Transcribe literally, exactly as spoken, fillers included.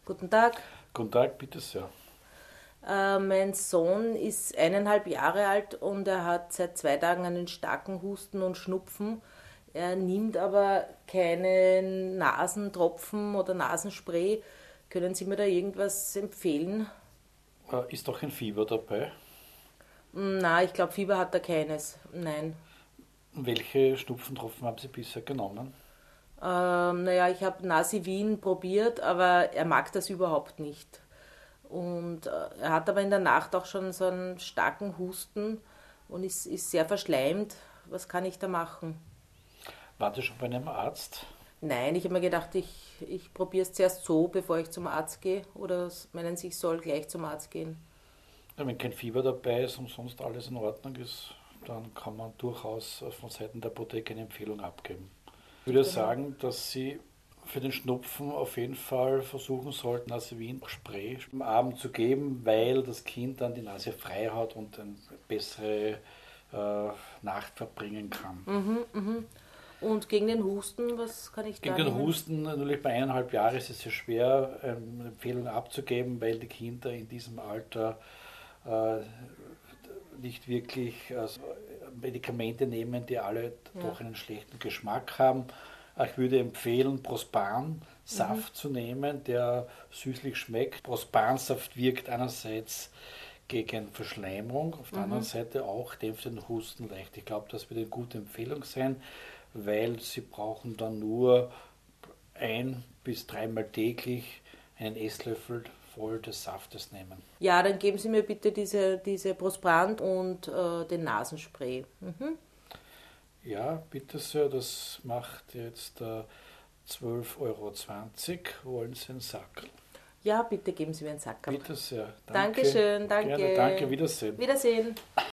Guten Tag. Guten Tag, bitte sehr. Äh, mein Sohn ist eineinhalb Jahre alt und er hat seit zwei Tagen einen starken Husten und Schnupfen. Er nimmt aber keine Nasentropfen oder Nasenspray. Können Sie mir da irgendwas empfehlen? Äh, ist auch ein Fieber dabei? Hm, Na, ich glaube, Fieber hat er keines. Nein. Welche Schnupfentropfen haben Sie bisher genommen? Ähm, naja, ich habe Nasivin probiert, aber er mag das überhaupt nicht. Und äh, er hat aber in der Nacht auch schon so einen starken Husten und ist, ist sehr verschleimt. Was kann ich da machen? Waren Sie schon bei einem Arzt? Nein, ich habe mir gedacht, ich, ich probiere es zuerst so, bevor ich zum Arzt gehe. Oder meinen Sie, ich soll gleich zum Arzt gehen? Ja, wenn kein Fieber dabei ist und sonst alles in Ordnung ist, dann kann man durchaus äh, von Seiten der Apotheke eine Empfehlung abgeben. Ich würde Genau. sagen, dass Sie für den Schnupfen auf jeden Fall versuchen sollten, Nasevin-Spray am Abend zu geben, weil das Kind dann die Nase frei hat und eine bessere äh, Nacht verbringen kann. Mhm, mhm. Und gegen den Husten, was kann ich Gegen da den nehmen? Husten, natürlich bei eineinhalb Jahren ist es sehr schwer, ähm, eine Empfehlung abzugeben, weil die Kinder in diesem Alter äh, nicht wirklich also Medikamente nehmen, die alle Ja. doch einen schlechten Geschmack haben. Ich würde empfehlen, Mhm, Prospan-Saft zu nehmen, der süßlich schmeckt. Prospan-Saft wirkt einerseits gegen Verschleimung, auf der anderen mhm. Seite auch dämpft den Husten leicht. Ich glaube, das wird eine gute Empfehlung sein, weil Sie brauchen dann nur ein bis dreimal täglich einen Esslöffel voll des Saftes nehmen. Ja, dann geben Sie mir bitte diese, diese Prospan und äh, den Nasenspray. Mhm. Ja, bitte sehr, das macht jetzt äh, zwölf Euro zwanzig. Wollen Sie einen Sack? Ja, bitte geben Sie mir einen Sackerl. Bitte sehr, danke. Dankeschön, Gerne, danke, danke. Wiedersehen. Wiedersehen.